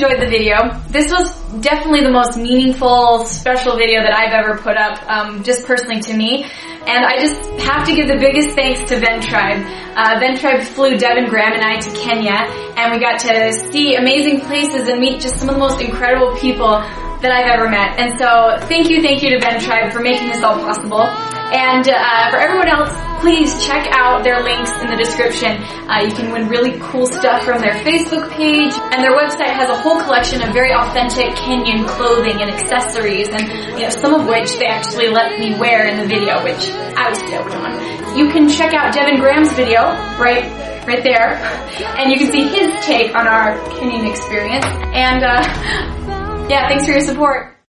enjoyed the video. This was definitely the most meaningful, special video that I've ever put up, just personally to me. And I just have to give the biggest thanks to Ventribe. Ventribe flew Devin, Graham, and I to Kenya, and we got to see amazing places and meet just some of the most incredible people that I've ever met. And so thank you to Ventribe for making this all possible. And for everyone else, please check out their links in the description. You can win really cool stuff from their Facebook page, and their website has a whole collection of very authentic Kenyan clothing and accessories, and some of which they actually let me wear in the video, which I was stoked on. You can check out Devin Graham's video right there, and you can see his take on our Kenyan experience. And yeah, thanks for your support.